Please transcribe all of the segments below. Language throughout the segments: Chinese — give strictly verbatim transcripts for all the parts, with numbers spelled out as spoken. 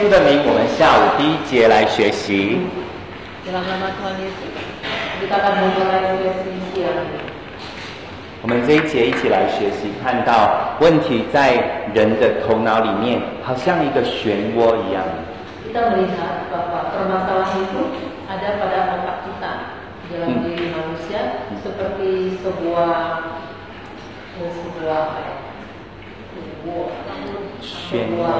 的名，我们下午第一节来学习。我们这一节一起来学习，看到问题在人的头脑里面，好像一个漩涡一样。 Kita melihat bahwa permasalahan itu ada pada otak kita dalam diri manusia seperti sebuah sebuah sebuah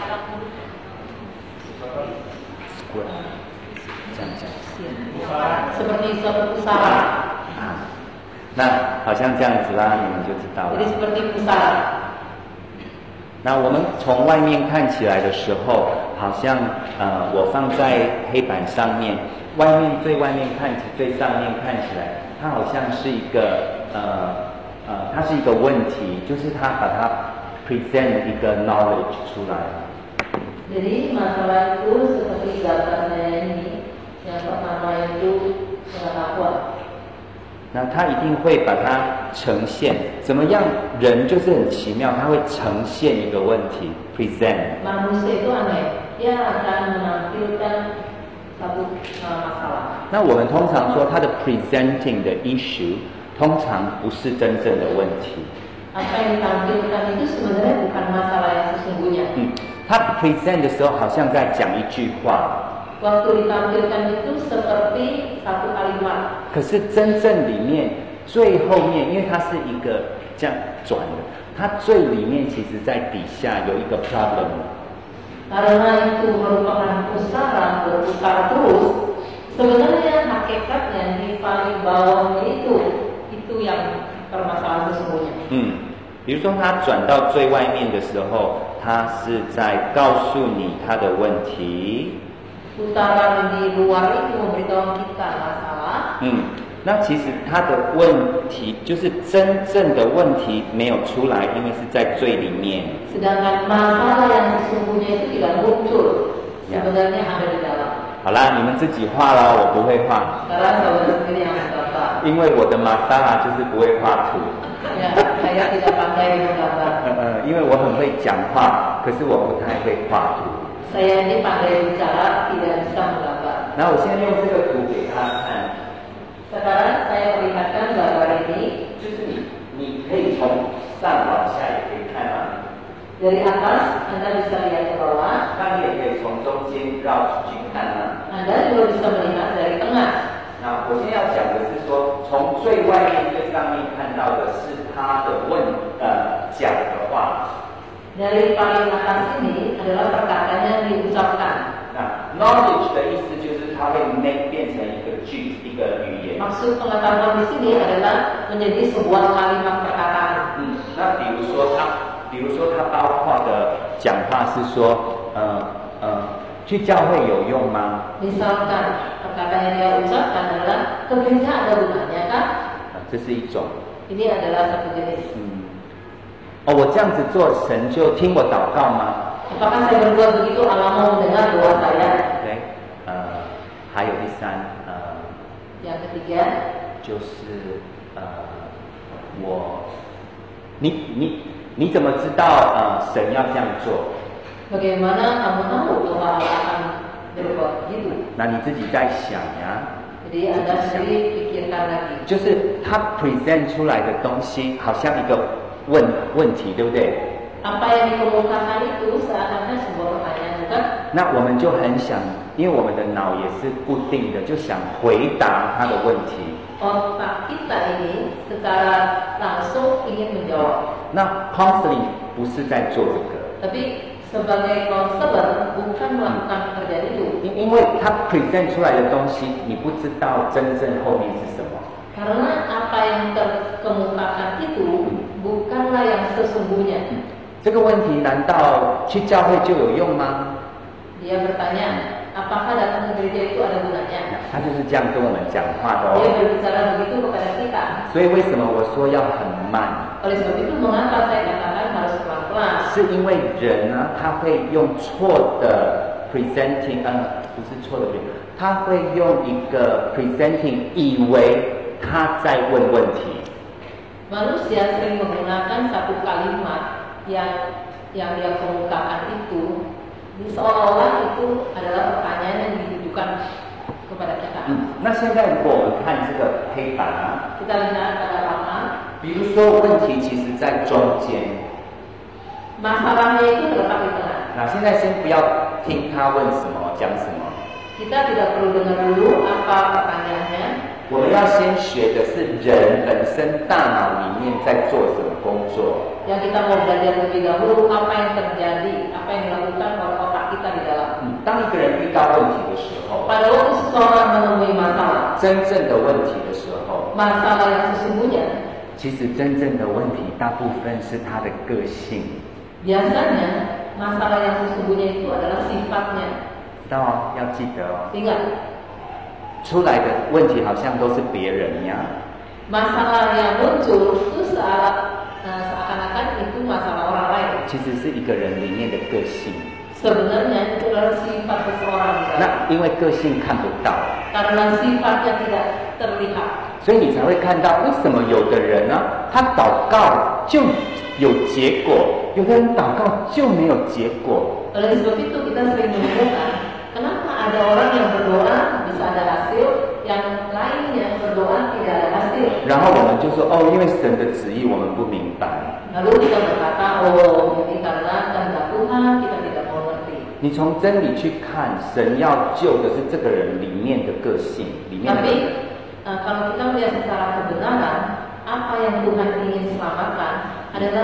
这样讲 seperti suatu pusara 啊，那好像这样子啦，你们就知道了。 Jadi seperti pusara。 那我们从外面看起来的时候，好像呃，我放在黑板上面，外面最外面看起最上面看起来，它好像是一个呃呃，它是一个问题，就是它把它 present 一个 knowledge 出来。 Jadi masalah itu seperti gambarnya ini, yang pertama itu pengetahuan. 那他一定会把它呈现，怎么样？人就是很奇妙，他会呈现一个问题 ，present。 Manusia itu aneh, dia akan menampilkan satu masalah. 那我们通常说他的 presenting 的 issue， 通常不是真正的问题。 Apa yang ditampilkan itu sebenarnya bukan masalah yang sesungguhnya. 嗯，他 present 的时候好像在讲一句话。 Waktu ditampilkan itu seperti satu kalimat. 可是真正里面最后面，因为它是一个这样转的，它最里面其实在底下有一个 problem。 Karena itu merupakan pusara berputar terus. Sebenarnya hakikatnya di paling bawahnya itu itu yang permasalahan sesungguhnya. 嗯，比如说他转到最外面的时候，他是在告诉你他的问题。 Putaran di luar itu memberitahu kita masalah. 嗯，那其实他的问题就是真正的问题没有出来，因为是在最里面。 Sedangkan masalah yang sesungguhnya itu tidak muncul, sebenarnya ada di dalam. 好啦，你们自己画啦，我不会画。 Sekarang saudara sendiri yang menggambar. 因为我的马萨拉就是不会画图。 Ya, saya tidak pandai menggambar. 呃呃，因为我很会讲话，可是我不太会画图。 Saya ini pandai bicara, tidak bisa menggambar. 然后我现在用这个图给大家看。 Sekarang saya perlihatkan gambar ini. 就是你，你可以从上往下也可以看啊。 Dari atas Anda bisa lihat ke bawah. 那你也可以从中间绕出去看啊。 Anda juga bisa melihat dari tengah. 那我现在要讲的是说，从最外面最上面看到的是他的问呃讲的话。 Dari paling atas ini adalah perkataan yang diucapkan. 那 knowledge 的意思就是它会 make 变成一个句一个语言。 Maksud pengetahuan di sini adalah menjadi sebuah kalimat perkataan. 嗯，那比如说他，比如说他包括的讲话是说，呃呃，去教会有用吗？ Misalkan perkataan yang dia ucapkan adalah ke gereja ada gunanya kan? 啊，这是一种。 Ini adalah satu jenis. 嗯。哦，我这样子做，神就听我祷告吗？ Apakah saya berbuat begitu Allah mau mendengar doa saya? 对，呃，还有第三，呃， Yang ketiga, 就是呃，我，你你你怎么知道呃神要这样做？ bagaimana kamu tahu bahwa Allah akan berbuat begitu? 那你自己在想呀。 Jadi Anda sendiri pikirkan lagi. 就是他 present 出来的东西，好像一个问问题，对不对？ Apa yang dikemukakan itu seakan-akan sebuah pertanyaan, bukan? 那我们就很想，因为我们的脑也是固定的，就想回答他的问题。 Otak kita ini secara langsung ingin menjawab. 那 counseling 不是在做这个， Tapi sebagai konselor bukan melakukan pekerjaan itu. 因因为他 present 出来的东西，你不知道真正后面是什么。 Karena apa yang terkemukakan itu bukanlah yang sesungguhnya. 这个问题难道去教会就有用吗？ Dia bertanya, apakah datang ke gereja itu ada gunanya? 他就是这样跟我们讲话的哦。 Dia berbicara begitu kepada kita. 所以为什么我说要很慢？ Oleh sebab itu mengapa saya katakan harus pelan-pelan? 是因为人呢，他会用错的 presenting， 呃，不是错的 presenting， 他会用一个 presenting， 以为他在问问题。 Manusia sering menggunakan satu kalimat yang yang dia kemukakan itu Seolah-olah itu adalah pertanyaan yang ditujukan kepada kita. 嗯，那现在如果我们看这个黑板啊， Kita lihat pada lapangan, 比如说问题其实在中间， masalahnya itu terletak di tengah. 那现在先不要听他问什么讲什么， Kita tidak perlu dengar dulu apa pertanyaannya. 我们要先学的是人本身大脑里面在做什么工作。 Yang kita mau belajar lebih dahulu apa yang terjadi, apa yang dilakukan oleh otak kita di dalam. 嗯，当一个人遇到问题的时候， Pada waktu seseorang menemui masalah, 真正的问题的时候， masalah yang sesungguhnya, 其实真正的问题大部分是他的个性， biasanya masalah yang sesungguhnya itu adalah sifatnya. 知道哦？要记得哦。 Ingat, 出来的问题好像都是别人呀， masalah yang muncul itu seakan, seakan-akan itu masalah orang lain. 其实是一个人里面的个性。 Sebenarnya itu adalah sifat seseorang di dalam. 那因为个性看不到， Karena sifatnya tidak terlihat. 所以你才会看到为什么有的人呢，他祷告就有结果，有的人祷告就没有结果。 Oleh sebab itu kita sering menemukan kenapa ada orang yang berdoa bisa ada hasil, yang lainnya berdoa tidak ada hasil. 然后我们就说哦，因为神的旨意我们不明白。 Lalu kita berkata, oh mungkin karena kehendak Tuhan kita tidak mau ngerti. 你从真理去看，神要救的是这个人里面的个性，里面的。 Tapi uh, kalau kita melihat secara kebenaran, apa yang Tuhan ingin selamatkan adalah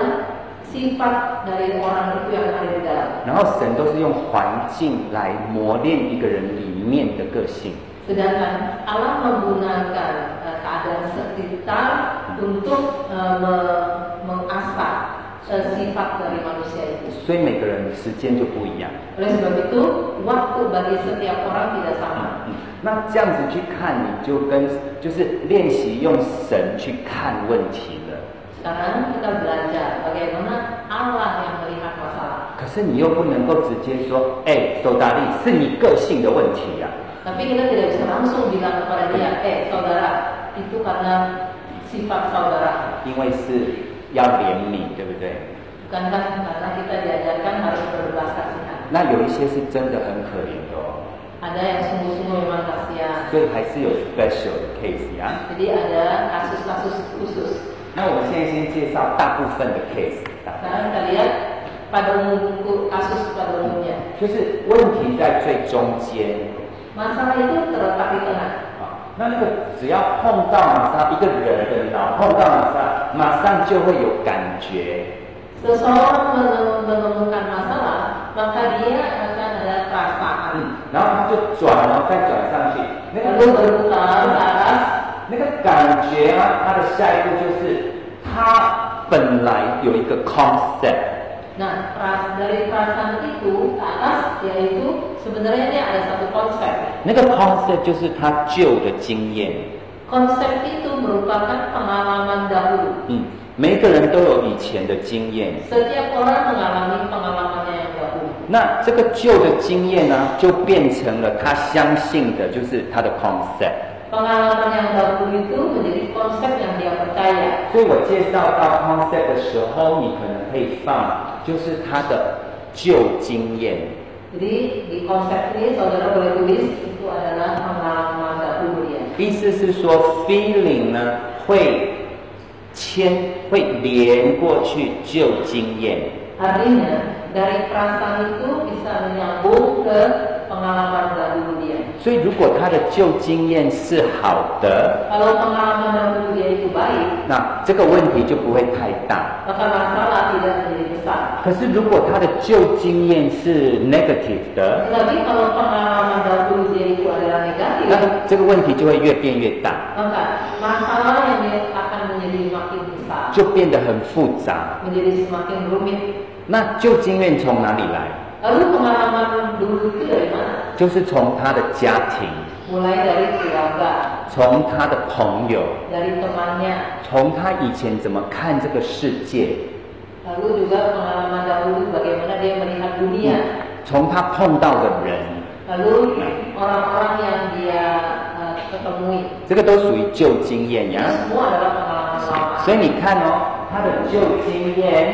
sifat dari orang itu yang ada di dalam. 然后神都是用环境来磨练一个人里面的个性。 Sedangkan Allah menggunakan uh, keadaan sekitar untuk uh, me- mengasah uh, sifat dari manusia itu. 所以每个人时间就不一样。 Oleh sebab itu, waktu bagi setiap orang tidak sama. 嗯，那这样子去看，你就跟就是练习用神去看问题了。 Sekarang kita belajar bagaimana Allah yang melihat masalah. 可是你又不能够直接说，哎，手达利是你个性的问题呀、啊。 Tapi kita tidak bisa langsung bilang kepada dia, eh saudara, itu karena sifat saudara. 因为是要怜悯，对不对？ Bukankah karena kita diajarkan harus berbelas kasihan. 那有一些是真的很可怜的哦， Ada yang sungguh-sungguh memang kasihan. 所以还是有 special 的 case 呀、 Jadi ada kasus-kasus khusus. 那我们现在先介绍大部分的 case， Sekarang kita lihat pada umum kasus pada umumnya. 就是问题在最中间。 Masalah itu terletak di tengah. 啊，那那个只要碰到玛莎，一个人的脑碰到玛莎，马上就会有感觉。 Seseorang menemukan masalah, maka dia akan ada perasaan. 嗯，然后他就转了，再转上去，那个 Lalu berputar ke atas. 那个感觉啊，他的下一步就是他本来有一个 concept。 Nah, dari perasaan itu ke atas, yaitu sebenarnya dia ada satu konsep. 那个 concept 就是他旧的经验。 Konsep itu merupakan pengalaman dahulu. 嗯，每一个人都有以前的经验。 Setiap orang mengalami pengalamannya yang dahulu. 那这个旧的经验呢，就变成了他相信的，就是他的 concept。 Pengalaman yang dahulu itu menjadi konsep yang dia percaya. 所以我介绍到 concept 的时候，你可能可以放，就是他的旧经验。 Jadi di konsep ini saudara boleh tulis itu adalah pengalaman dahulu dia. 意思是说 ，feeling 呢会牵会连过去旧经验。 Artinya dari perasaan itu bisa menyambung ke pengalaman dahulu dia. 所以如果他的旧经验是好的， Kalau pengalaman dahulu dia itu baik, 那这个问题就不会太大。 maka masalah tidak menjadi besar. 可是如果他的旧经验是 negative 的， Tetapi kalau pengalaman dahulu dia itu adalah negatif, 那这个问题就会越变越大， maka masalah yang dia akan menjadi makin besar, 就变得很复杂。 menjadi semakin rumit. 那旧经验从哪里来？ Lalu pengalaman dulu itu dari mana? 就是从他的家庭， Mulai dari keluarga, 从他的朋友， dari temannya, 从他以前怎么看这个世界， lalu juga pengalaman dahulu bagaimana dia melihat dunia, 从他碰到的人， lalu orang-orang yang dia uh, ketemui. 这个都属于旧经验 Ini 呀。 semua adalah pengalaman lama. 所以你看哦，他的旧经验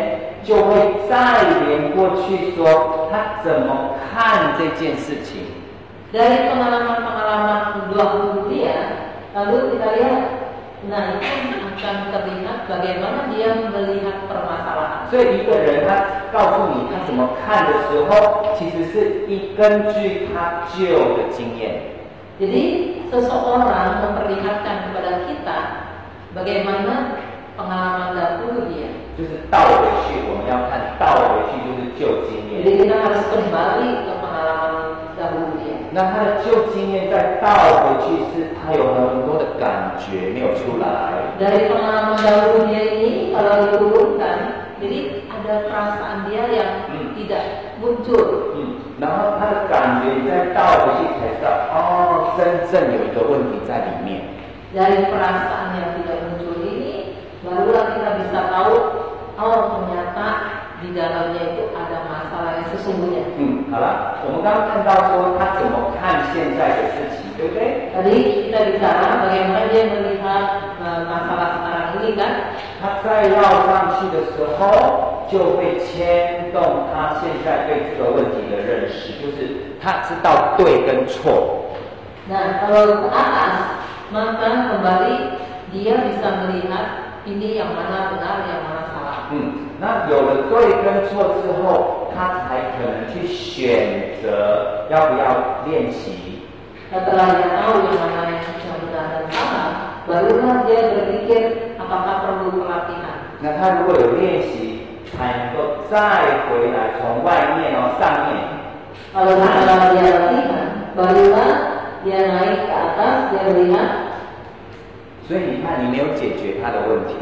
就会再连过去说他怎么看这件事情。 Dari pengalaman-pengalaman dua puluh dia, lalu kita lihat, nah itu akan terlihat bagaimana dia melihat permasalahan. 所以一个人他告诉你他怎么看的时候，其实是一根据他旧的经验。 Jadi seseorang memperlihatkan kepada kita bagaimana pengalaman dahulu dia. 就是倒回去，我们要看倒回去就是旧经验。 Jadi kita harus kembali ke pengalaman dahulu dia. 那他的旧经验再倒回去，是他有很多的感觉没有出来。 Dari pengalaman dahulu dia ini kalau diturunkan, jadi ada perasaan dia yang hmm. tidak muncul. 嗯，然后他的感觉再倒回去才知道，哦，真正有一个问题在里面。 Dari perasaan yang tidak muncul ini, barulah kita bisa tahu, oh ternyata di dalamnya itu ada masalah yang sesungguhnya. 嗯，好了，我们刚刚看到说他怎么看现在的事情，对不对？ Tadi kita bicara bagaimana dia melihat uh, masalah sekarang ini kan? 他再绕上去的时候，就会牵动他现在对这个问题的认识，就是他知道对跟错。 Nah, kalau ke atas, maka kembali dia bisa melihat ini yang mana benar, yang mana salah. 嗯，那有了对跟错之后，他才可能去选择要不要练习。 Setelah dia tahu yang mana yang benar dan salah, barulah dia berpikir apakah perlu pelatihan. 那他如果有练习，才能够再回来从外面哦上面。 Kalau setelah dia latihan, barulah dia naik ke atas, dia melihat. 所以你看，你没有解决他的问题。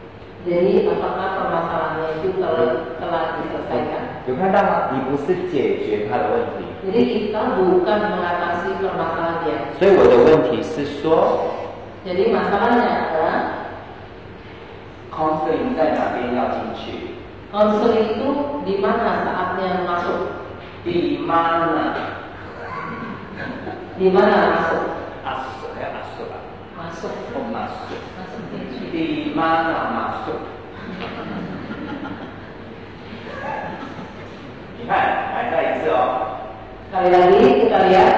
Jadi apakah permasalahannya itu telah, telah diselesaikan? 有看到吗？你不是解决他的问题。 Jadi kita bukan mengatasi permasalahan dia. 所以我的问题是说， Jadi masalahnya adalah counseling 在哪边要进去？ konseling itu di mana saatnya masuk? Di mana? Di mana masuk? Masuk ya masuk lah. Masuk. Oh masuk. Masuk进去. Di mana masuk? 你看，来再一次哦。 Sekali lagi kita lihat.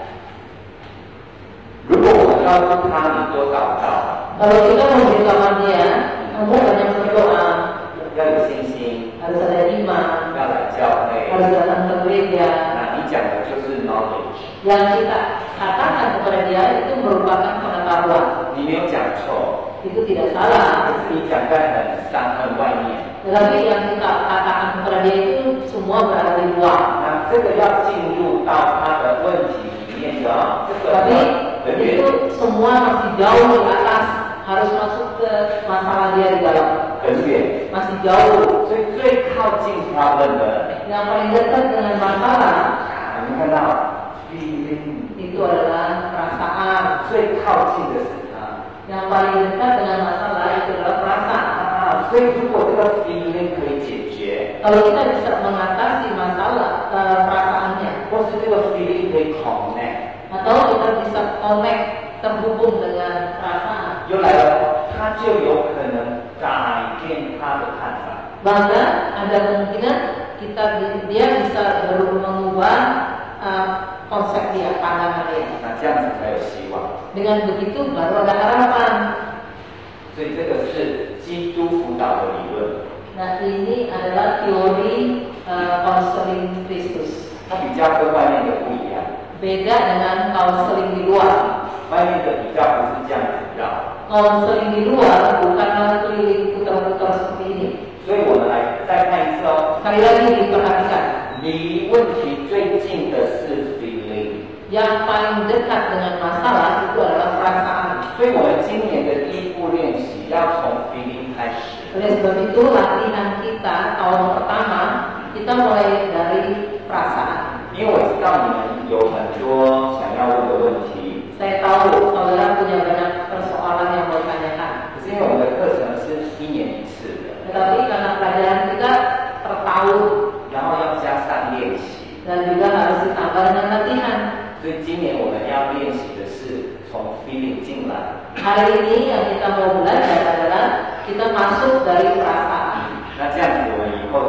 如果我告诉他你多祷告， Kalau kita memberitahukan dia, kamu banyak berdoa, 要有信心， harus ada iman, 要来教会， harus datang ke gereja. 那你讲的就是 knowledge， Yang kita katakan kepada dia itu merupakan pengetahuan. 你没有讲错， Itu tidak salah. 可是你讲在很上很外面。 Tetapi yang kita katakan kepada dia itu semua berada di luar. 那这个要进入到他的问题里面的，这个 Tapi 很远。 itu semua masih jauh di atas, harus masuk ke masalah dia di dalam. 很远， Masih jauh. 所以最靠近 problem 的， Yang paling dekat dengan masalah 啊，你看到 feeling， itu adalah perasaan. 最靠近的是他。 Yang paling dekat dengan masalah itu adalah perasaan. 啊，所以如果这个 feeling 可以解决， Kalau kita bisa mengatasi masalah uh, perasaannya, 或是这个 feeling 可以 connect， atau kita bisa connect terhubung dengan perasaan, 又来了，他就有可能改变他的看法。 maka ada kemungkinan kita dia bisa baru mengubah uh, konsep dia, pandangan dia. 那这样子才有希望。 Dengan begitu baru ada harapan. 所以这个是基督辅导的理论， Nah ini adalah teori konseling uh, Kristus. 它比较跟外面的不一样。 Beda dengan konseling di luar. 外面的比较不是这样子绕。 Konseling di luar bukanlah keliling putar-putar seperti ini. 所以我们来再看一次哦。 Sekali lagi diperhatikan. 离问题最近的是 feeling， Yang paling dekat dengan masalah itu adalah perasaan. 所以我们今年的第一步练习要从 feeling 开始。 Oleh sebab itu latihan kita tahun pertama kita mulai dari perasaan. 因为我知道你们有很多想要问的问题， Saya tahu saudara punya banyak persoalan yang mau ditanyakan. 可是因为我们的课程是一年一次的， Tetapi karena pelajaran kita per tahun 然后要加上练习， dan juga harus ditambah dengan latihan. 所以今年我们要练习的是从 feeling 进来。 Hari ini yang kita mau belajar adalah kita masuk dari perasaan. 那这样子我们以后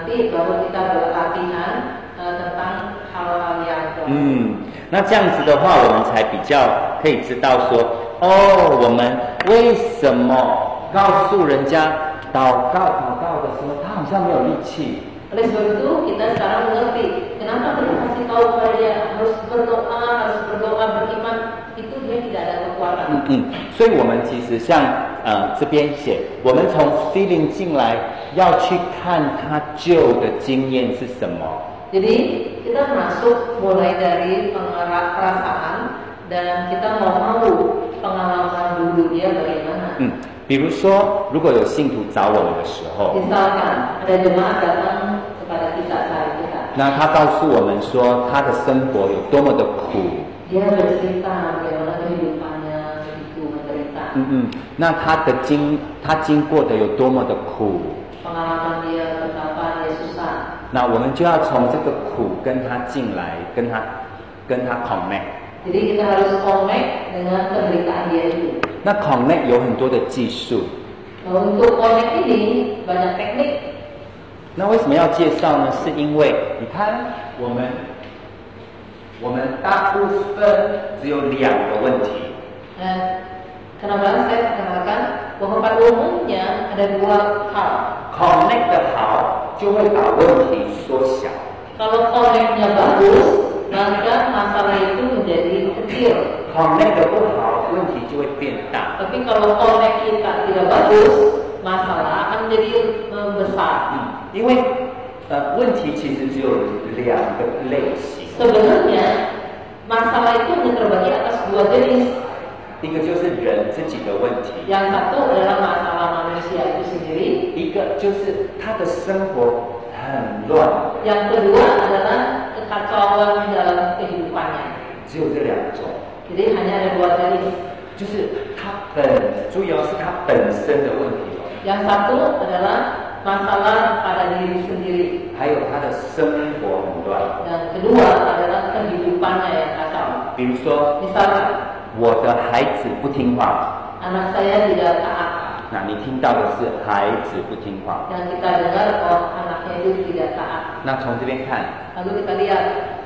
nanti baru kita berlatihan uh, tentang hal-hal yang 嗯，那这样子的话，我们才比较可以知道说，哦，我们为什么告诉人家祷告祷告的时候，他好像没有力气。 Oleh sebab itu kita sekarang mengerti kenapa kita kasih tahu kepada dia harus berdoa, harus berdoa beriman itu dia tidak ada kekuatan. 嗯嗯，所以我们其实像呃这边写，我们从 feeling 进来要去看他旧的经验是什么。 Jadi kita masuk mulai dari perasaan dan kita mau tahu pengalaman dulu dia bagaimana. 嗯。 比如说，如果有信徒找我们的时候， Misalkan ada jemaat datang kepada kita saat kita， 那他告诉我们说他的生活有多么的苦， dia bercerita bagaimana kehidupannya begitu menderita， 嗯嗯，那他的经他经过的有多么的苦， pengalaman dia betapa dia susah， 那我们就要从这个苦跟他进来，跟他跟他 connect。 Jadi kita harus connect dengan penderitaan dia itu. 那 connect 有很多的技术。 Untuk connect ini banyak teknik. 那为什么要介绍呢？是因为你看我们我们大部分只有两个问题。 Nah, kenapa saya katakan bahwa pada umumnya ada dua hal. connect 的好，就会把问题缩小。 Kalau connect-nya bagus, maka masalah itu menjadi kecil. connect 的不好，问题就会变大。 Tapi kalau connect kita tidak bagus, masalah akan menjadi besar. 嗯，因为呃，问题其实只有两个类型。 Sebenarnya masalah itu hanya terbagi atas dua jenis. 一个就是人自己的问题， Yang satu adalah masalah manusia itu sendiri. 一个就是他的生活很乱。 Yang kedua adalah kekacauan dalam kehidupannya. 只有这两种， Jadi hanya ada dua jenis. 就是他本，注意哦，是他本身的问题哦， Yang satu adalah masalah pada diri sendiri. 还有他的生活很乱。 Yang kedua adalah kehidupannya yang kacau. 比如说， Misalkan 我的孩子不听话， anak saya tidak taat. 那你听到的是孩子不听话。 Yang kita dengar oh anaknya itu tidak taat. 那从这边看， Lalu kita lihat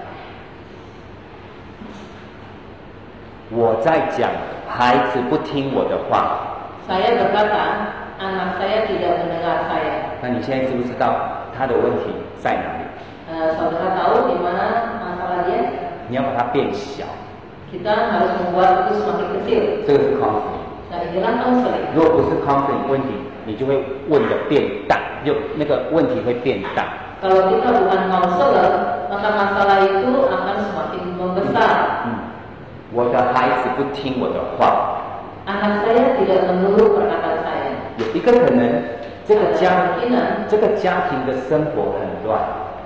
我在讲孩子不听我的话， saya berkata anak saya tidak mendengar saya. 那你现在知不知道他的问题在哪里？ Uh, saudara tahu di mana masalah dia? 你要把它变小， Kita harus membuat itu semakin kecil. 这个是 conflict。 Nah inilah counseling. 如果不是 conflict 问题，你就会问的变大，就那个问题会变大。 Kalau kita bukan counselor, maka masalah itu akan semakin membesar. 嗯，我的孩子不听我的话， Anak saya tidak menurut perkataan saya. 有一个可能，这个家 Kemungkinan 这个家庭的生活很乱，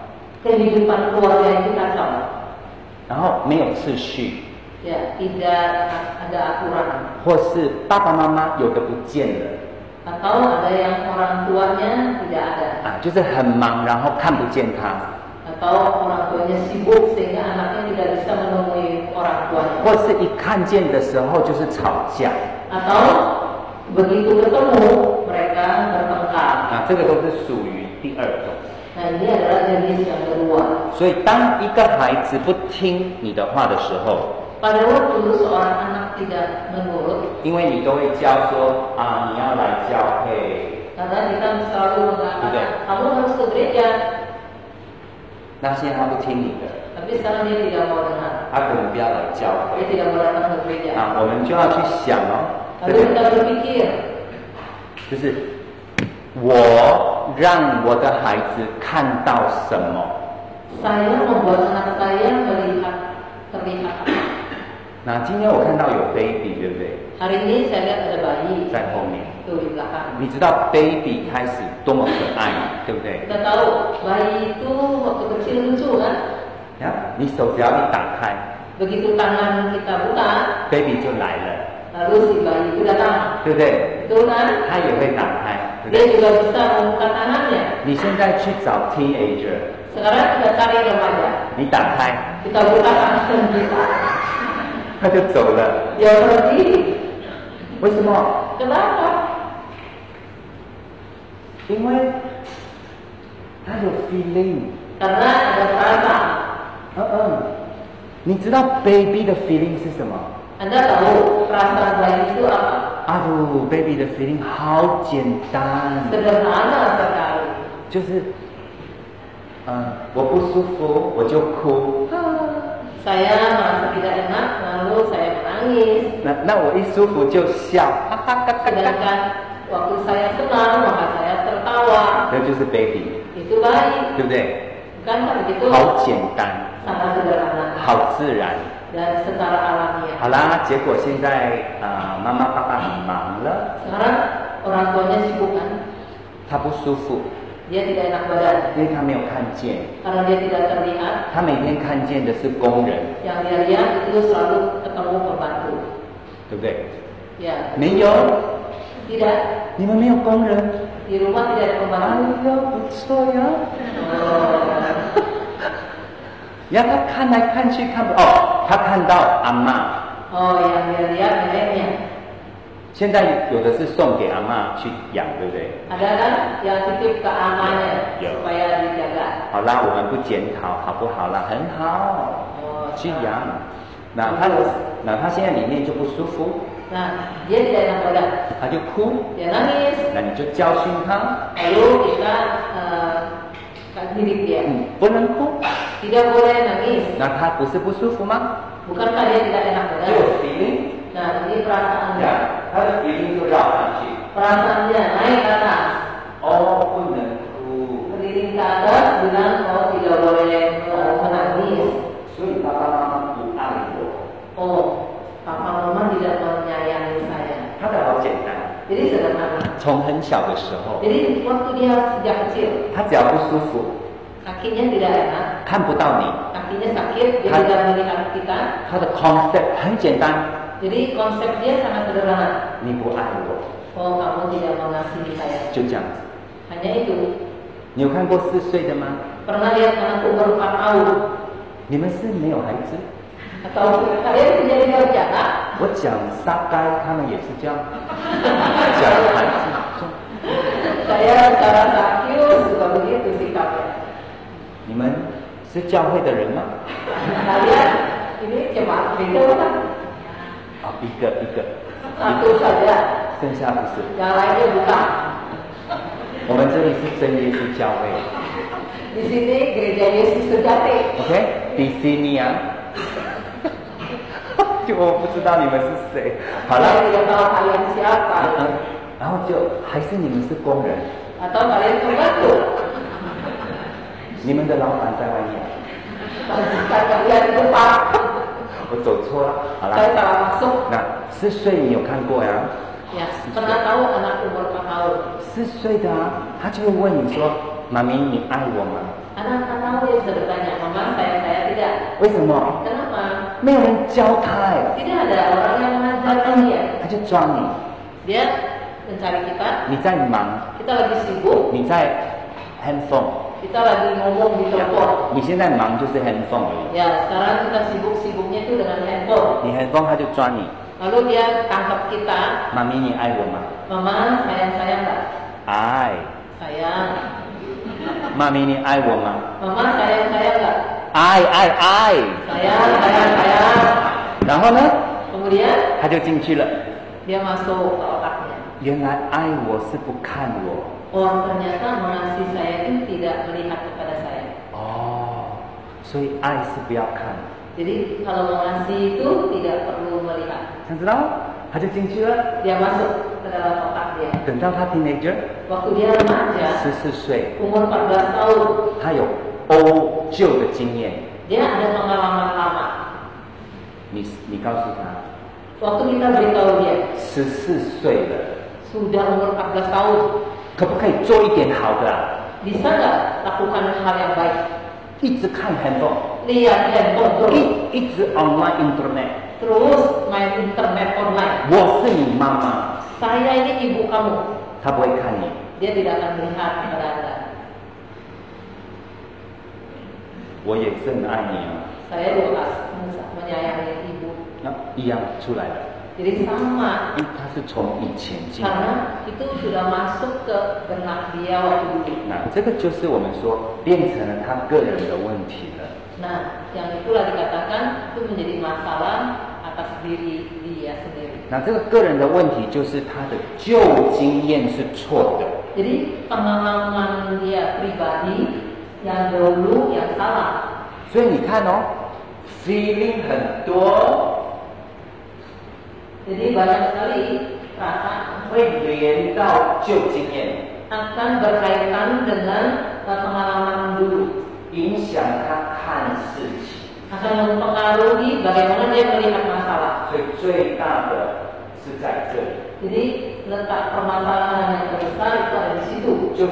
kehidupan keluarga itu kacau. 然后没有秩序， Ya, tidak ada aturan. 或是爸爸妈妈有的不见了。 Atau ada yang orang tuanya tidak ada. 啊，就是很忙，然后看不见他， Atau orang tuanya sibuk sehingga anaknya tidak bisa menemui orang tuanya. 或是一看见的时候就是吵架， Atau begitu ketemu mereka bertengkar. 啊，这个都是属于第二种。 Nah ini adalah jenis yang kedua. 所以当一个孩子不听你的话的时候， Pada waktu seorang anak tidak menurut, 因为你都会教说啊，你要来教会， karena kita selalu mengatakan kamu harus ke gereja, 那现在他不听你的， tapi sekarang dia tidak mau dengar, 他可能不要来教 dia 会， tidak mau datang ke gereja. 啊，我们就要去想哦，这 Lalu 个 kita berpikir, 就是我让我的孩子看到什么， saya membuat anak saya melihat terlihat apa. 那今天我看到有 baby， 对不对？ Hari ini saya lihat ada bayi 在后面， itu di belakang. 你知道 baby 开始多么可爱，对不对？ Kita tahu bayi itu waktu kecil lucu kan? 啊，你手只要一打开 Begitu tangan kita buka, ，baby 就来了， lalu si bayi itu datang, 对不对？ betul kan? 他也会打开，对不 Dia 对？ juga bisa membuka tangannya. 你现在去找 teenager， Sekarang kita cari remaja, 你打开， kita buka tangan kita, 他就走了。 dia pergi. 为什么？ Kenapa? 因为他有 feeling。 Karena ada perasaan. 嗯嗯，你知道 baby 的 feeling 是什么？ Anda tahu perasaan bayi itu apa? Aduh，baby 的 feeling 好简单， Sederhana sekali. 就是，嗯，我不舒服我就哭， Saya merasa tidak enak, lalu saya menangis. 那那我一舒服就笑，哈哈哈哈哈， Sedangkan waktu saya senang, maka saya tertawa. 这就是 baby， Itu bayi. 对不对？ Bukan begitu? 好简单， Sangat sederhana 好自然。 dan secara alamiah. 好啦，结果现在啊、呃，妈妈爸爸很忙了， Sekarang orang tuanya sibuk kan? 他不舒服， Dia tidak enak badan 因为他没有看见， karena dia tidak terlihat. 他每天看见的是工人， Yang dia lihat itu selalu ketemu pembantu. 对不对？ Ya, 没有， tidak. 你们没有工人， Di rumah tidak ada 哎 pembantu. 呀，不错呀。 Oh. 然后他看来看去看不哦，他看到阿嬷， Oh, yang dia lihat neneknya. 现在有的是送给阿嬷去养，对不对？ Ada kan yang titip ke amannya Ya. supaya dijaga. 好啦，我们不检讨好不好啦，很好， Oh, 去养。那他那他现在里面就不舒服， Nah, dia tidak enak badan. 他就哭， Dia nangis. 那你就教训他， Lalu kita uh, didik dia. 嗯，不能哭。 Tidak boleh nangis. 那他不是不舒服吗？ Bukankah dia tidak enak 就 badan? 有 feeling， Nah, ini perasaannya. 呀，他的 feeling 就绕上去。 Perasaannya naik ke atas. 哦，不能哭， Berdiri ke atas bilang oh tidak boleh uh, menangis. 所以爸爸妈妈不爱我。 Oh, papa mama tidak menyayangi saya. 他的好简单， Jadi sederhana. 从很小的时候， Jadi waktu dia sejak kecil, 他只要不舒服， kakinya tidak enak, 看不到你， kakinya sakit, dia Kan- tidak melihat kita. 他的 concept 很简单， Jadi konsep dia sangat sederhana. 你不爱我， Oh, kamu tidak mengasihi saya. 就这样子。 Hanya itu. 你有看过四岁的吗？ Pernah lihat anak umur empat tahun? 你们是没有孩子？ Atau kalian punya lihat anak? 我讲撒该，他们也是这样讲孩子。 Saya secara sakius juga begitu sikapnya. 你们是教会的人吗？ Kalian ini jemaat beda kan? 啊，一个一个， Satu saja, 剩下不是。 yang lainnya bukan. 我们这里是真耶稣教会 Di sini gereja Yesus sejati. ，OK？ di sini 啊，就我不知道你们是谁。好 Saya 了， tidak tahu kalian siapa. 嗯，然后就还是你们是工人， Atau kalian pembantu. 你们的老板在外面， Majikan kalian di depan. 我走错了。好 Saya 了， salah masuk. 那四岁你有看过呀？ Ya, pernah tahu anak umur empat tahun. 四岁的啊，他就会问你说：“妈咪，你爱我吗 Anak empat tahun dia sudah bertanya, Mama saya saya tidak.？” 为什么？ Kenapa? 没有人教他哎， Tidak ada orang yang mengajarkan dia. 他就抓你。 Dia mencari kita. 你在忙， Kita lagi sibuk. 你在 handphone， Kita lagi ngomong di telepon. 你现在忙就是 handphone 而已。 Ya, sekarang kita sibuk-sibuknya itu dengan handphone. 你 handphone 他就抓你， Lalu dia tangkap kita. 妈咪你爱我吗？ Mama sayang saya enggak? 爱。 Sayang. 妈咪你爱我吗？ Mama sayang saya enggak? 爱爱爱。 Sayang, sayang, sayang. 然后呢， Kemudian 他就进去了。 dia masuk ke otaknya. 原来爱我是不看我。 Oh, ternyata mengasihi saya itu tidak melihat kepada saya. 哦，所以爱是不要看。 Jadi kalau mengasihi itu tidak perlu melihat. 想知道？他就进去了。 Dia masuk ke dalam otak dia. 等到他 teenager， Waktu dia remaja, 十四岁， umur empat belas tahun, 他有欧旧的经验。 dia ada pengalaman lama. 你你告诉他， Waktu kita beritahu dia, 十四岁了， sudah umur empat belas tahun, 可不可以做一点好的、啊？ bisa nggak lakukan hal yang baik? 一直看 handphone， Lihat handphone terus, 一一直 online internet。 terus main internet online. 我是你妈妈， Saya ini ibu kamu. 他不会看你。 Dia tidak akan melihat kepada Anda. 我也是很爱你啊， Saya juga menyayangi ibu. 那一样出来了。 Jadi sama. 因为它是从以前进来。 Karena itu sudah masuk ke benak dia waktu dulu. 那这个就是我们说变成了他个人的问题了。 Nah, yang itulah dikatakan itu menjadi masalah atas diri dia sendiri. 那这个个人的问题就是他的旧经验是错的。 Jadi pengalaman dia pribadi yang dahulu yang salah. 所以你看哦 ，feeling 很多。 Jadi banyak sekali perasaan 会连到旧经验， akan berkaitan dengan pengalaman dulu, 影响他看事情， akan mempengaruhi bagaimana dia melihat masalah. 所以最大的是在这里， Jadi letak permasalahan yang terbesar itu ada di situ, 就是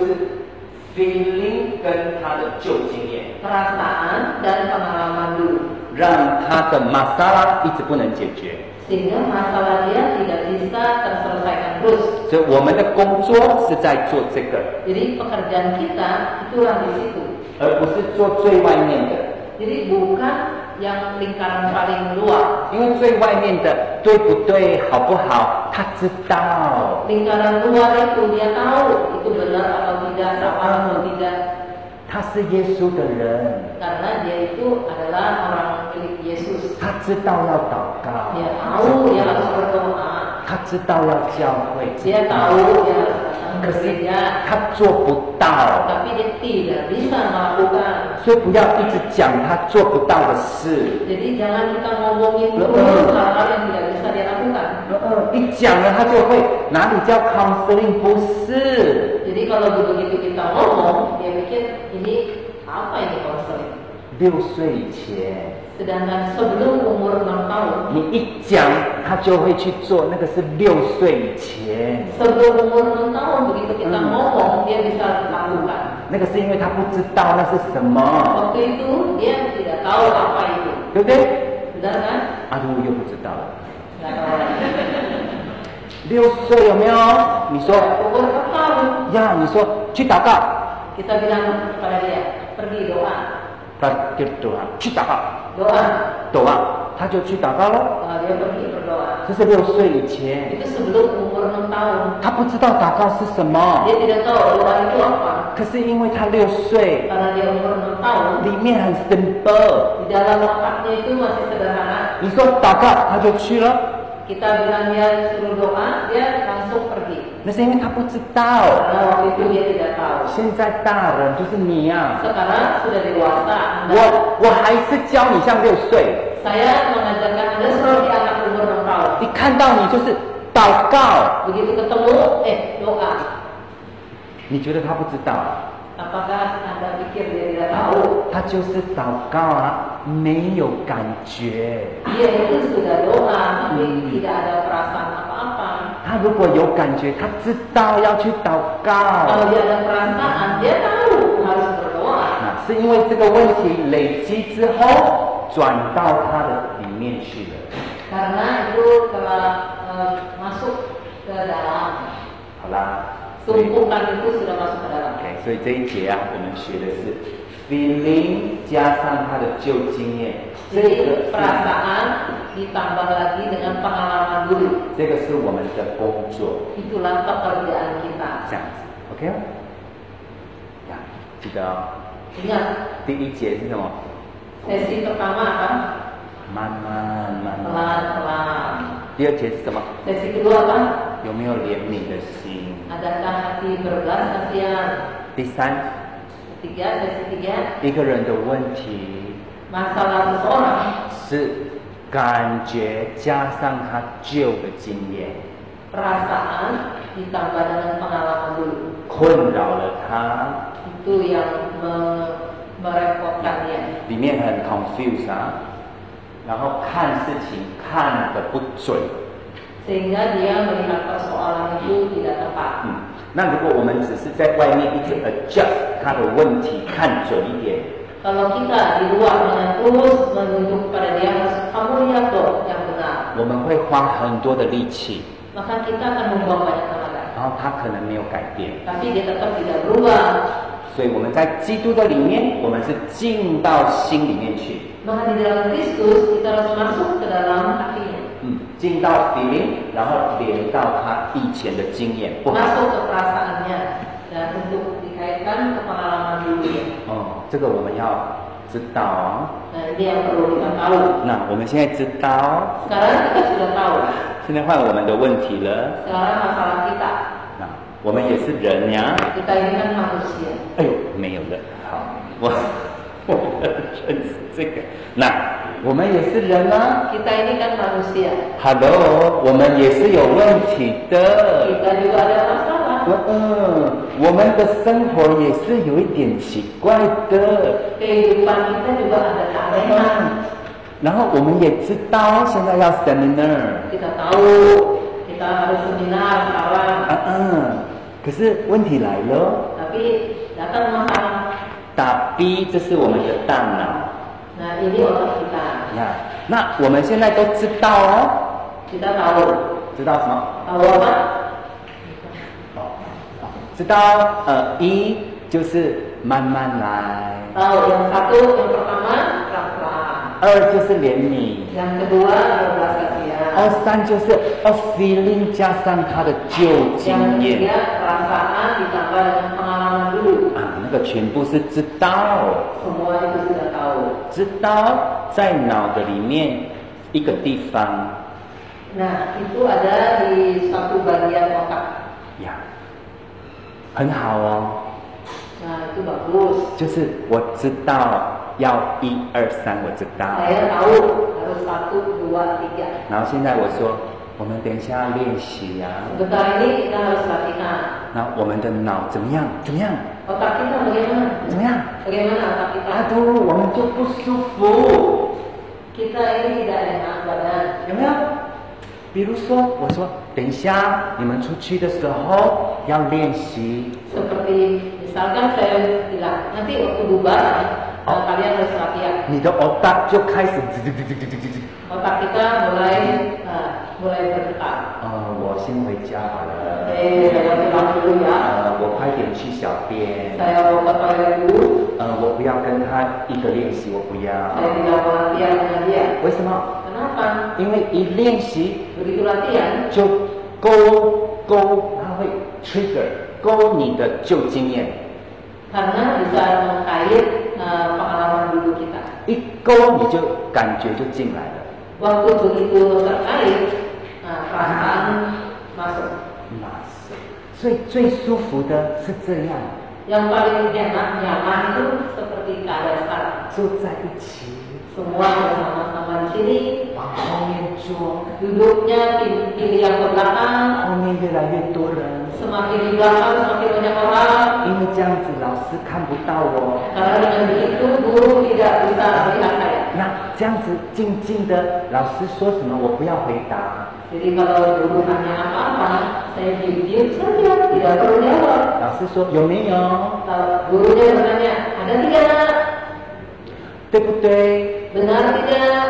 feeling 跟他的旧经验， perasaan dan pengalaman dulu, 让他的 masalah 一直不能解决。 sehingga masalah dia tidak bisa terselesaikan terus. 所以我们的工作是在做这个， Jadi pekerjaan kita itulah di situ. 而不是做最外面的。 Jadi bukan yang lingkaran paling luar. 因为最外面的对不对、好不好，他知道。 Lingkaran luar itu dia tahu itu benar atau tidak, salah atau tidak. 他是耶稣的人， Karena dia itu adalah orang milik Yesus. 他知道要祷告， Dia tahu dia harus berdoa. 他知道要教会， Dia tahu dia harus datang 可 ke 是 gereja. 他做不到。 Tapi dia tidak bisa melakukan. 所以不要一直讲他做不到的事。 Jadi jangan kita ngomongin terus hal-hal yang tidak bisa dia lakukan. 呃，一讲了他就会哪里叫 counseling 不是？ Jadi kalau begitu kita ngomong, dia mikir ini apa ini konseling? 六岁以前， Sedangkan sebelum umur enam tahun, 你一讲他就会去做，那个是六岁以前。 sebelum umur enam tahun begitu kita Hmm. ngomong, dia bisa lakukan. 那个是因为他不知道那是什么， Waktu itu dia tidak tahu apa itu, 对不对？ benar kan? 阿杜又不知道了。 Nggak tahu lagi. 六岁有没有？你说 Umur enam tahun, 呀，你说去祷告， kita bilang kepada dia, pergi doa, 他就祷告，去祷告， doa. 祷告，他就去祷告咯。 Nah, dia pergi berdoa. 这是六岁以前， Itu sebelum umur enam tahun. 他不知道祷告是什么， Dia tidak tahu doa itu apa. 可是因为他六岁， Karena dia umur enam tahun, 里面很 simple， di dalam otaknya itu masih sederhana. 你说祷告，他就去了， Kita bilang dia suruh doa, dia langsung pergi. 那是因为他不知道。 Karena waktu itu dia tidak tahu. 现在大人就是你呀、 Sekarang sudah dewasa, 我 Anda, 我还是教你像六岁， saya mengajarkan Anda seperti anak umur enam tahun. 一看到你就是祷告， Begitu ketemu, eh doa. 你觉得他不知道？ Apakah Anda pikir dia tidak tahu? 他就是祷告啊，没有感觉。 Dia itu sudah doa, tapi tidak ada perasaan apa-apa. 他如果有感觉，他知道要去祷 Kalau 告。 dia ada perasaan, dia tahu harus berdoa. 那是因为这个问题累积之后，转到他的里面去了。 Karena itu telah eh, masuk ke dalam. 好啦，所以 Tumpukan itu sudah masuk ke dalam. OK，所以这一节啊，我们学的是 feeling 加上他的旧经验，这 Jadi 个是 perasaan ditambah lagi dengan pengalaman dulu. 这个是我们的工作， Itulah pekerjaan kita. 这样子 ，OK 吗？呀，记得哦， Ingat, 第一节是什么？ sesi pertama apa? 慢慢慢慢。 Pelan-pelan. 第二节是什么？ Sesi kedua apa? 有没有怜悯的心？ Adakah hati berbelas kasihan? 第三， Ketiga, sesi tiga, 一个人的问题 masalah seseorang 是感觉加上他旧的经验， perasaan ditambah dengan pengalaman dulu. 困扰了他， Itu yang me- merepotkan dia. 里面很 confused 啊，然后看事情看得不准。 Sehingga dia melihat persoalan itu tidak tepat. 嗯，那如果我们只是在外面一直 adjust 他的问题，看准一点， Kalau kita di luar dengan terus menunjuk pada dia, harus kamu lihat dong yang benar. 我们会花很多的力气， Maka kita akan membuang banyak tenaga. 然后他可能没有改变。 Tapi dia tetap tidak berubah. 所以我们在基督的里面，我们是进到心里面去。 Maka di dalam Kristus kita harus masuk ke dalam hatinya. 嗯， 进到 feeling， 然后连到他以前的经验，不好。 masuk ke perasaannya dan untuk dikaitkan ke pengalaman dulu. 哦，这个我们要知道。 Nah, ini yang perlu kita tahu. 那我们现在知道。 Sekarang kita sudah tahu. 现在换我们的问题了。 Sekarang masalah kita. 那我们也是人呀。 Kita ini kan manusia. 哎呦，没有了。好，我我认识这个。那我们也是人啊。 Kita ini kan manusia. Hello， 我们也是有问题的。 Kita juga ada masalah. 嗯，我们的生活也是有一点奇怪的。 Kehidupan kita juga ada keanehan. 然后我们也知道现在要 seminar。 Kita tahu kita harus seminar sekarang. 嗯嗯，可是问题来了。 Tapi datang masalah. Tapi 这是我们的大脑。 Nah, ini otak kita. 呀，那我们现在都知道哦。 Kita tahu. 知道什么？ Tahu apa? 知道呃，一就是慢慢来。 Tahu yang satu, yang pertama pelan-pelan. 二就是怜悯。 Yang kedua belas kasihan. 二三就是 a feeling 加上他的旧经 Yang 验。 ketiga perasaan ditambah dengan pengalaman dulu. 啊，那个全部是知道。 Semua itu sudah tahu. 知道在脑的里面一个地方。 Nah, itu ada di satu bagian otak. 呀，很好哦。 Nah, itu bagus. 就是我知道要一二三，我知道。 Saya tahu harus satu, dua, tiga. 然后现在我说，我们等一下要练习呀、啊。 Sebentar ini kita harus latihan. 那我们的脑怎么样？怎么样？ Otak kita bagaimana? 怎么样？ Bagaimana otak kita? Aduh，我们就不舒服。 Kita ini tidak enak badan. 有没有？比如说，我说等一下你们出去的时候要练习。 Seperti misalkan saya bilang, nanti waktu bubar, oh. kalian harus latihan. 你的 otak 就开始， Otak kita mulai uh, mulai bergetar. 呃，我先回家好了。 Eh, saya pulang dulu ya. 呃，我快点去小便。 Saya mau ke toilet dulu. 呃，我不要跟他一个练习，我不要。 Saya tidak mau latihan dengan dia. 为什么？ Kenapa? 因为一练习 Begitu latihan, 就勾勾，它会 trigger 勾你的旧经验。 karena bisa mengkait uh, pengalaman dulu kita. 一勾你就感觉就进来了。 Waktu begitu terkait, uh, perasaan masuk. 马上，所以最舒服的是这样， Yang paling enak, nyaman itu seperti keadaan sekarang. 坐在一起， Semua bersama-sama di sini. 往后面坐， Duduknya pilih, pilih yang ke belakang. 后面越来越多人， Semakin di belakang semakin banyak orang. 因为这样子老师看不到我。 Karena dengan begitu guru tidak bisa melihat saya. 那这样子静静的，老师说什么我不要回答。 Jadi kalau guru tanya apa-apa, saya diam-diam saja, tidak perlu jawab. 老师说有没有？ Kalau gurunya bertanya, ada tidak? 对不对？ Benar tidak?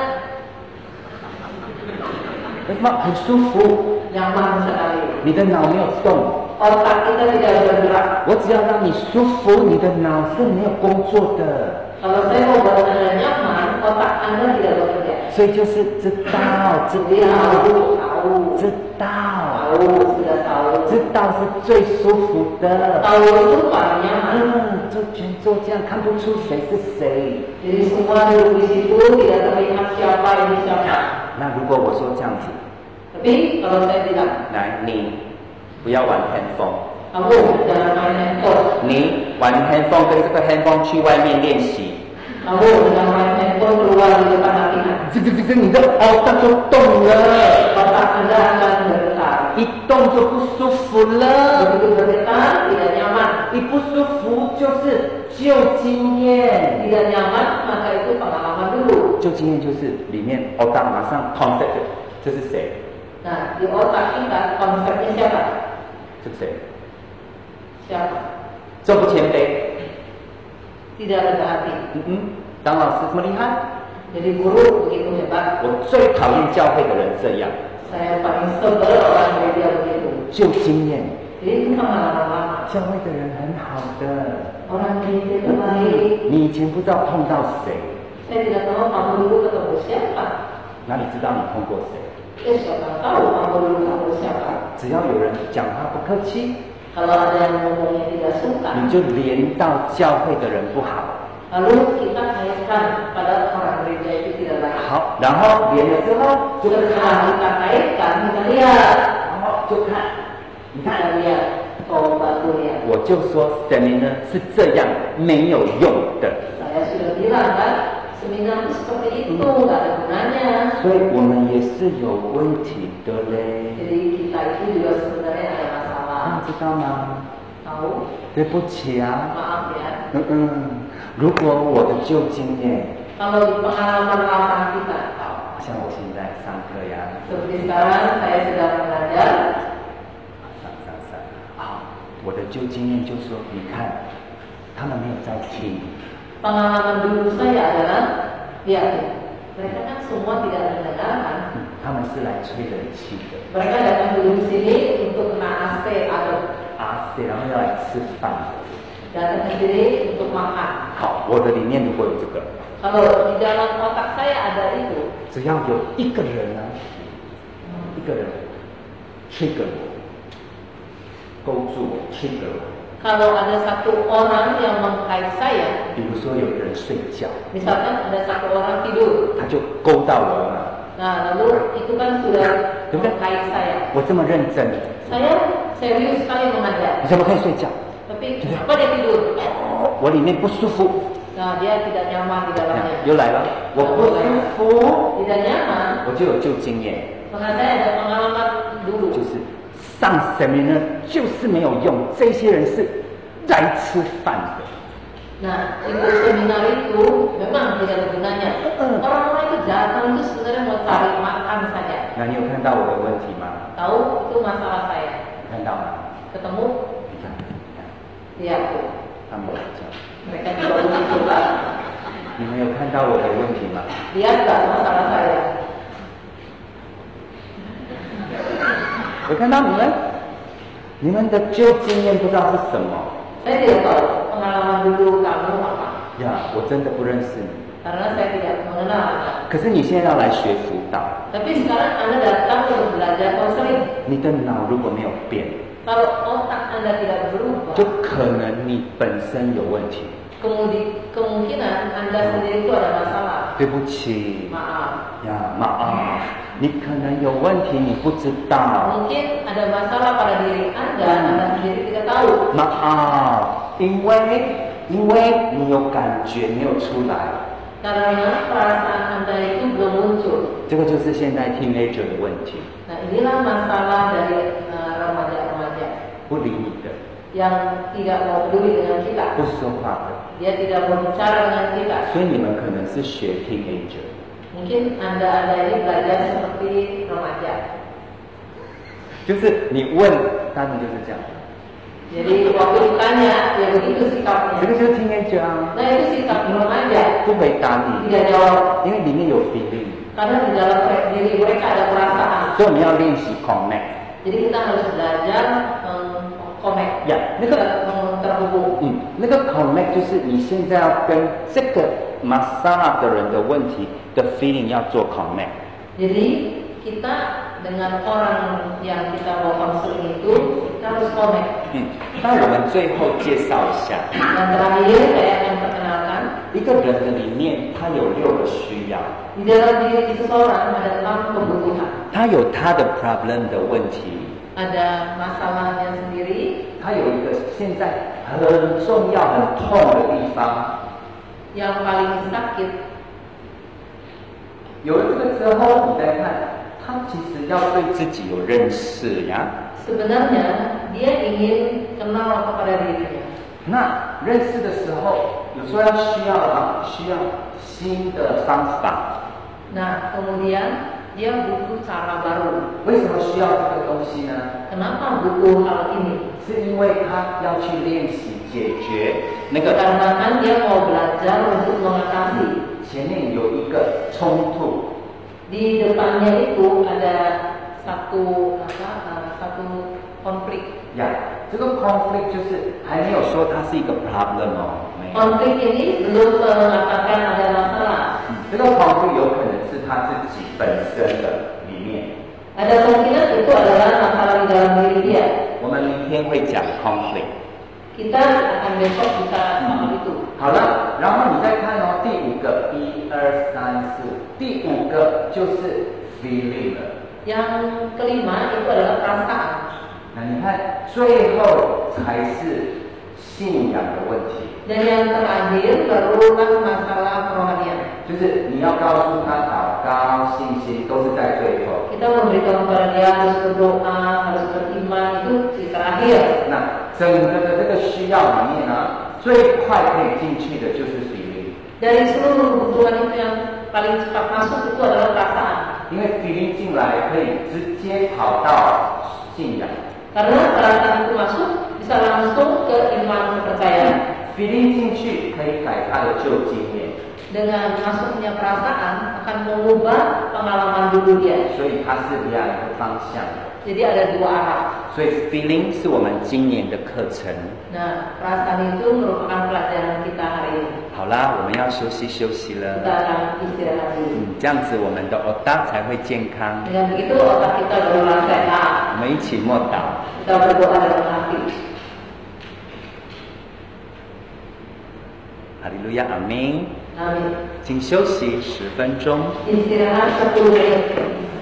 为什么很舒服？ Nyaman sekali. 你的脑没有动。 Otak kita tidak bergerak. 我只要让你舒服，你的脑是没有工作的。 Kalau saya mau buat Anda nyaman, otak Anda tidak bekerja. 所以就是知道，知 Dia 道， tahu, tahu, 知道， tahu, sudah tahu. 知道是最舒服的。 Tahu itu paling nyaman. 嗯，做全做这样看不出谁是谁。 Jadi semua duduk di situ tidak terlihat siapa ini siapa. 那如果我说这样子， Tapi kalau saya bilang, 来，你不要玩 handphone， kamu jangan main handphone. 你玩 handphone 跟这个 handphone 去外面练习。 Kamu jangan main handphone keluar di depan latihan. 这个这个你的 otak 就动了， Otak Anda akan bergetar. 一动就不舒服了。 Begitu bergetar, tidak nyaman. 一不舒服就是旧经验， Tidak nyaman, maka itu pengalaman dulu. 旧经验就是里面 otak 马上 concept 这是谁？ Nah, di otak kita konsepnya siapa? 这是谁？ Siapa? 这不谦卑。 Tidak rendah hati. 嗯嗯，当老师这么厉害， Jadi guru begitu hebat. 我最讨厌教会的人这样， Saya paling sebel orang media begitu. 旧经验。 Jadi itu pengalaman lama. 教会的人很好的， Orang media itu baik. 你以前不知道碰到谁， Saya tidak tahu kamu dulu ketemu siapa. 哪里知道你碰过谁？ Ya siapa tahu kamu dulu kamu siapa? 只要有人讲话不客气， Kalau ada yang ngomongnya tidak suka, 你就连到教会的人不好。 lalu kita kaitkan pada orang gereja itu tidak baik. 好，然后连了之后就 Setelah kita kaitkan, kita lihat, 然后就看，你 kita 看， lihat, coba tuh lihat. 我就说 seminar 是这样没有用的， Saya sudah bilang kan, seminar itu seperti itu, nggak ada gunanya. 所以我们也是有问题的嘞。 Jadi kita itu juga sebenarnya ada masalah. 啊，知道吗？ Tahu? 对不起啊， Maaf ya. 嗯嗯，如果我的旧经验， Kalau di pengalaman lama kita, 好像我现在上课呀， seperti sekarang saya sedang mengajar, 上上上，好，我的旧经验就说，你看，他们没有在听， pengalaman dulu saya adalah, lihat, mereka kan semua tidak mendengarkan. 嗯，他们是来吹冷气的， Mereka datang dulu di sini untuk kena A C atau 啊，对，然后要来吃饭的。 datang ke sini untuk makan. 好，我的里面如果有这个， Kalau di dalam otak saya ada itu, 只要有一个人呢，一个人 trigger 我，勾住我 trigger 我， kalau ada satu orang yang mengkait saya, 比如说有人睡觉， misalkan ada satu orang tidur, 他就勾到我了。 nah lalu itu kan sudah mengkait saya. 我这么认真， Saya serius sekali mengajar, 你怎么可以睡觉？ tapi kenapa dia tidur? 我里面不舒服， Nah dia tidak nyaman di dalamnya. 又来了，我不舒服， Tidak nyaman, 我就有旧经验， maka saya ada pengalaman dulu. 就是上 seminar 就是没有用，这些人是来吃饭的。 Nah, ikut seminar itu memang tidak ada gunanya. Orang-orang itu datang itu sebenarnya mau cari makan saja. 那你有看到我的问题吗？ Tahu itu masalah saya. 你看到吗？ Ketemu, 你看，你看， lihat tuh. 他们这样， Mereka juga begitu kan. 你们有看到我的问题吗？ Lihat nggak masalah saya? 我看到你们，你们的旧经验不知道是什么。 Saya tidak tahu pengalaman dulu kamu apa. 呀，我真的不认识你。 Karena saya tidak mengenal Anda. 可是你现在要来学辅导， Tapi sekarang Anda datang untuk belajar konseling. 你的脑如果没有变， Kalau otak Anda tidak berubah, 就可能你本身有问题。 kemudi- kemungkinan Anda sendiri itu ada masalah. 对不起， Maaf. 呀妈啊，你可能有问题，你不知道。 Mungkin ada masalah pada diri Anda, Anda sendiri tidak tahu. 妈啊，因为因为你有感觉没有出来， Karena perasaan Anda itu belum muncul. 这个就是现在 teenager 的问题， Nah inilah masalah dari uh, remaja-remaja 不理你的， yang tidak mau peduli dengan kita. 不说话的， Dia tidak mau bicara dengan kita. 所以你们可能是学 teenager。 Mungkin Anda-Anda ini belajar seperti remaja. 就是你问，他们就是这样。 Jadi waktu ditanya, ya begitu 这 sikapnya. 个就是 teenager 啊， Nah itu sikap remaja. 不回答你， Tidak jawab. 因为里面有 feeling， Karena di dalam diri mereka ada perasaan. 所以我们要练习 connect。 Jadi kita harus belajar meng-connect, 呀，那个， meng- terhubung. 嗯，那个 connect 就是你现在要跟这个 masala 的人的问题的 feeling 要做 connect。 Jadi kita dengan orang yang kita mau konseling itu kita harus connect. 嗯，那我们最后介绍一下， Dan terakhir saya akan perkenalkan 一个人的里面他有六个需要， di dalam diri seseorang ada enam kebutuhan. 他有他的 problem 的问题， Ada masalahnya sendiri 他有一个现在很重要、很痛的地方。 yang paling sakit. 有了这个之后，你再看，他其实要对自己有认识呀。 Sebenarnya dia ingin kenal kepada dirinya. 那认识的时候，有时候要需要啊，需要新的方法。 Nah kemudian dia butuh cara baru. 为什么需要这个东西呢？ Kenapa butuh hal ini? 是因为他要去练习解决那个 Karena kan dia mau belajar untuk mengatasi. 前面有一个冲突， Di depannya itu ada satu apa uh, satu konflik. 呀，这个 conflict 就是还没有说它是一个 problem 哦，没有。 Konflik ini belum mengatakan ada masalah. 这个 conflict 有可能是他自己本身的里面， Ada kemungkinan itu adalah masalah di dalam diri dia. 我们明天会讲 conflict。 Kita akan besok bisa soal itu. 好了，然后你再看哦，第五个，一二三四，第五个就是 feeling 了。 Yang kelima itu adalah perasaan. 那你看，最后才是信仰的问题。 Dan yang terakhir barulah masalah kerohanian. 就是你要告诉他祷告、信心都是在最后。 Kita memberitahu kepada dia harus berdoa, harus beriman, itu di terakhir. 那整个的这个需要里面呢，最快可以进去的就是 feeling。 Dari seluruh kebutuhan itu yang paling cepat masuk itu adalah perasaan. 因为 feeling 进来可以直接跑到信仰。 Karena perasaan itu masuk bisa langsung ke iman kepercayaan. feeling 进去可以改他的旧经验。 Dengan masuknya perasaan akan mengubah pengalaman dulu dia. 所以它是两个方向的。 Jadi ada dua arah. 所以 feeling 是我们今年的课程。 Nah, perasaan itu merupakan pelajaran kita hari ini. 好啦，我们要休息休息 Kita 了。 akan istirahat dulu. 嗯，这样子我们的 otak 才会健康。 Dengan begitu otak kita berulang sehat. 我们一起默祷。 Kita berdoa dalam hati. 哈利路亚，阿明。 Amin. 请休息十分钟。 Istirahat sepuluh menit.